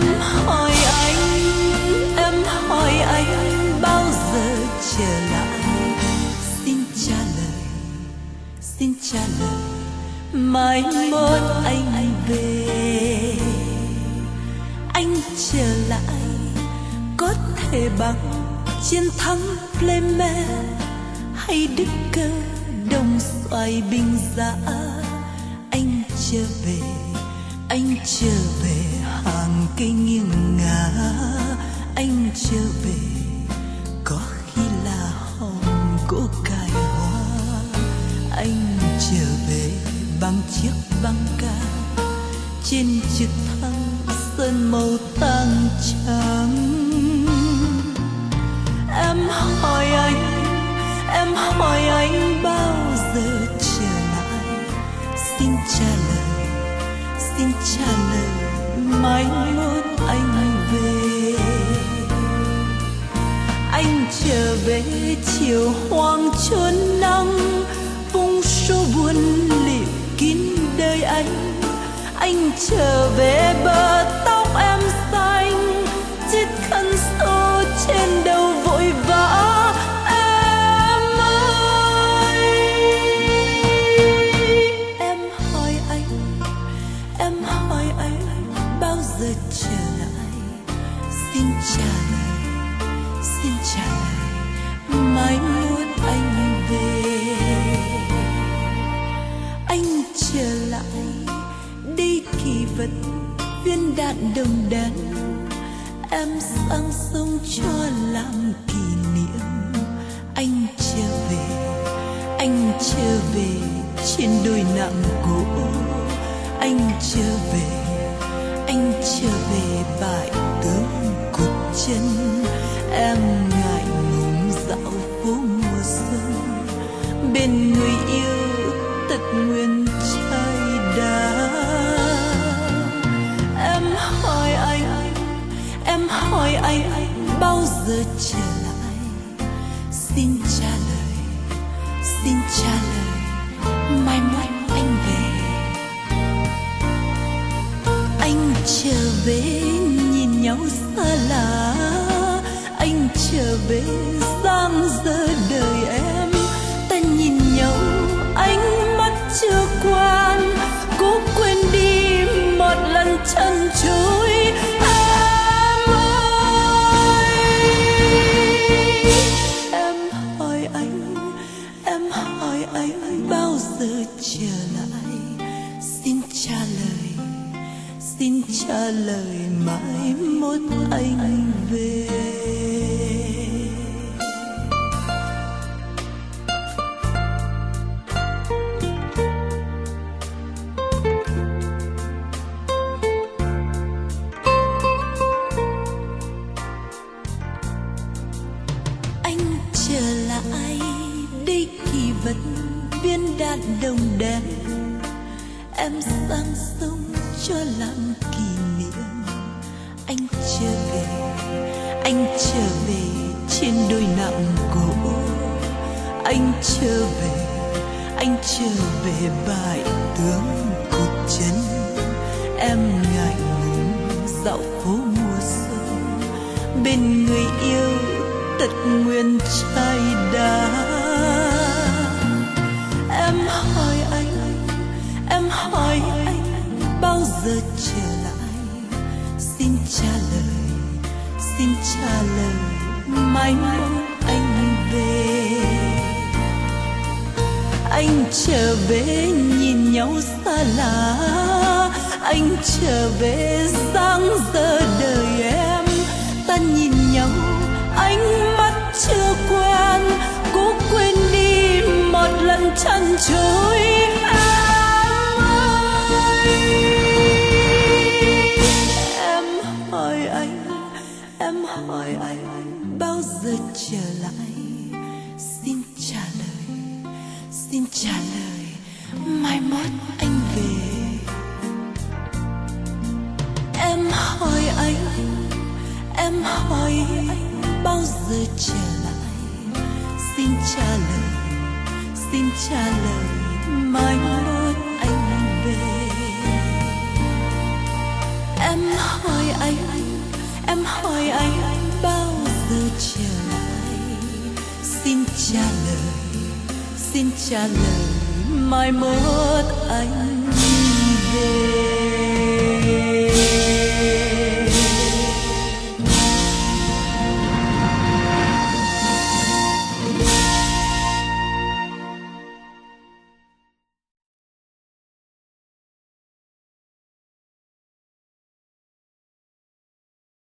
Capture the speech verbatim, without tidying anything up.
hỏi anh, em hỏi anh bao giờ trở lại? Xin trả lời, xin trả lời, mai mốt anh về. Anh trở lại có thể bằng chiến thắng Pleme hay đức cơ đồng xoài binh giã. Anh trở về, anh trở về hàng cây nghiêng ngả. Anh trở về có khi là hòm gỗ cài hoa. Anh trở về bằng chiếc băng ca trên trực thăng sơn màu tang trắng. Em hỏi anh, em hỏi anh bao giờ trở lại? Xin trả lời, xin trả lời, mai mốt anh về. Anh trở về chiều hoang trốn nắng, vùng số buồn liệu kín đời anh. Anh trở về bờ tóc em xanh, chiếc khăn xô trên đầu vội vã. Em ơi, em hỏi anh, em hỏi anh bao giờ trở lại? Xin trả lời, xin trả lời, mai mốt anh về. Anh trở lại đi kỳ vật viên đạn đồng đen, em sang sông cho làm kỷ niệm. Anh trở về, anh trở về trên đồi nặng gỗ. Anh trở về, anh trở về bãi tướng cụt chân. Em ngại ngùng dạo phố mùa xuân bên người yêu tật nguyền trai đá. Em hỏi anh, em hỏi anh bao giờ trở lại? Xin trả lời, xin trả lời, mai mốt anh về. Anh trở về nhìn nhau xa lạ, anh trở về giang dở đời em. Ta nhìn nhau ánh mắt chưa quan, cố quên đi một lần chân chối. Em ơi, em hỏi anh, em hỏi anh bao giờ trở lại? Xin trả lời, xin trả lời, mai mốt anh về. Vật viên đạn đồng đen, em sang sông cho làm kỷ niệm. Anh trở về, anh trở về trên đồi nặng gỗ. Anh trở về, anh trở về bãi tướng cụt chân. Em ngại ngùng dạo phố mùa xuân bên người yêu tật nguyền trai đá. Em hỏi anh, em hỏi anh bao giờ trở lại? Xin trả lời, xin trả lời, mai mốt anh về. Anh trở về nhìn nhau xa lạ, anh trở về giang dở đời em. Ta nhìn nhau ánh mắt chưa quen, cố quên đi một lần chân chối. Em ơi, em hỏi anh, em hỏi anh bao giờ trở lại? Xin trả lời, xin trả lời, mai mốt anh về. Em hỏi anh, em hỏi anh bao giờ trở lại? Xin trả lời, xin trả lời, mai mốt anh về. Em hỏi anh, trả lời, xin trả lời mai mốt anh về.